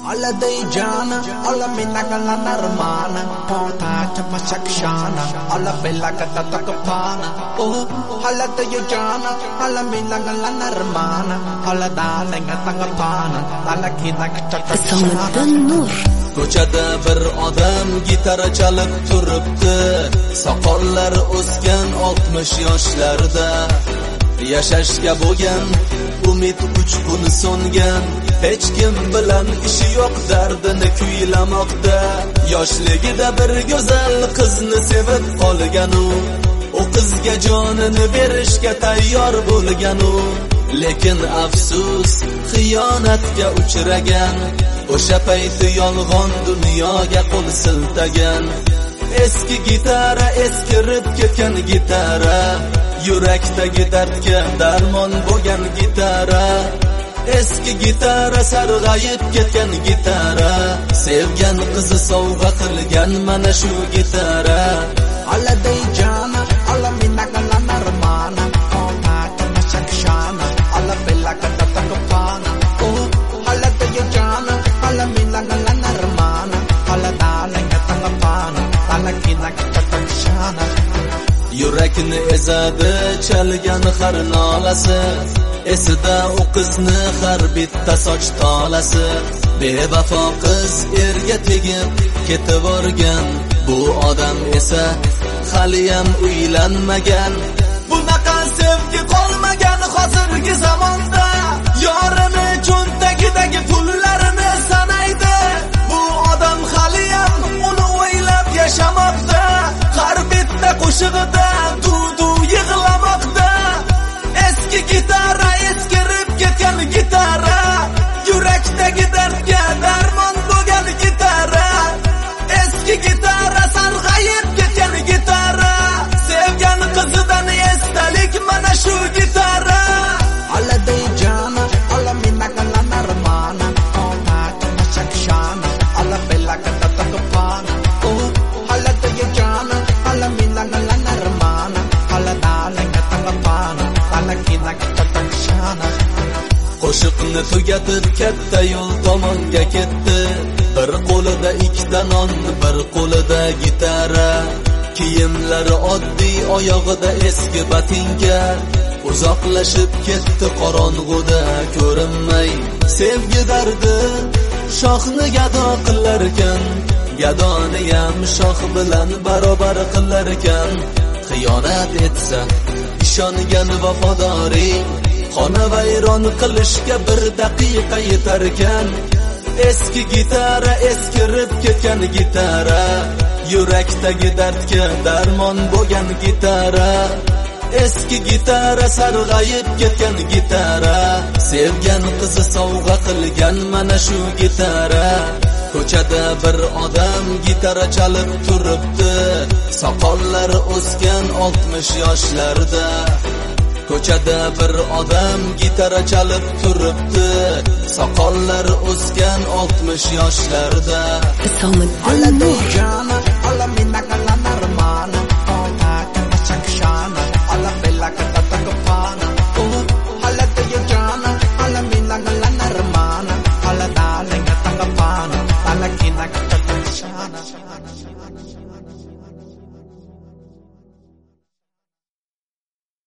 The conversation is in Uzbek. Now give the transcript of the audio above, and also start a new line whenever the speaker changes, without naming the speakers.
alla dei giana, alla minaga la narmana, porta chama shakshana, alla bella katata kapana, oh, alla dei giana, alla minaga la narmana, alla dana ngatangapana, alla kina katata.
Ko'chada bir odam gitara chalib turibdi, soqollari o'sgan 60 yoshlarda. Yashashga bo'lgan umid uchqun so'ngan, hech kim bilan ishi yo'q, dardini kuylamoqda. Yoshligida bir go'zal qizni sevib qolgan u qizga jonini berishga tayyor bo'lgan u, lekin afsus xiyonatga uchragan. O'sha payti yolg'on dunyoga qo'l siltagan. Eski gitara, eskirib ketgan gitara, yurakdagi dardga darmon bo'lgan gitara. Eski gitara, sarg'ayib ketgan gitara, sevgan qizi sovg'a qilgan mana shu gitara.
Alla dei giana, alla minaga la narmana, porta chama shakshana, alla bella katata kapana, oh, alla dei giana, alla minaga la narmana, alla dana ngatangapana, alla kina katata.
Yurakni ezadi chalgan har nolasi, esida u qizni har bitta soch tolasi. Bevafo qiz erga tegib ketib borgan, bu odam esa haliyam uylanmagan. Bunaqa sevgi qolmagan hozirgi zamonda, yorini cho'ntagidagi pullarini sanaydi. Bu odam haliyam uni o'ylab yashamoqda, har bitta qo'shig'ida duv-duv yig'lamoqda. Eski gitara, eskirib ketgan gitara, yurakdagi dardga darmon bo'lgan gitara. Eski gitara, sarg'ayib ketgan gitara, sevgan qizidan esdalik mana shu gitara.
Alla dei giana, alla minaga la narmana, porta chama shakshana, alla bella katata kapana, oh, alla dei giana, alla minaga la narmana, alla dana ngatangapana, alla kina katata.
Qo'shiqni tugatib katta yo'l tomonga ketdi. Bir qo'lida ikkita non, bir qo'lida gitara. Kiyimlari oddiy, oyog'ida eski botinka. Uzoqlashib ketdi qorong'uda ko'rinmay. Sevgi dardi shoxni gado qilar ekan, gadoni ham shox bilan barobar qilar ekan. Xiyonat etsa ishongan vafodoring, xona vayron qilishga bir daqiqa yetar ekan. Eski gitara, eskirib ketgan gitara, yurakdagi dardga darmon bo'lgan gitara. Eski gitara, sarg'ayib ketgan gitara, sevgan qizi sovg'a qilgan mana shu gitara. Ko'chada bir odam gitara chalib turibdi, soqollari o'sgan 60 yoshlarda. Ko'chada bir odam gitara chalib turibdi, soqollari o'sgan 60 yoshlarda.
Alla dei giana, alla minaga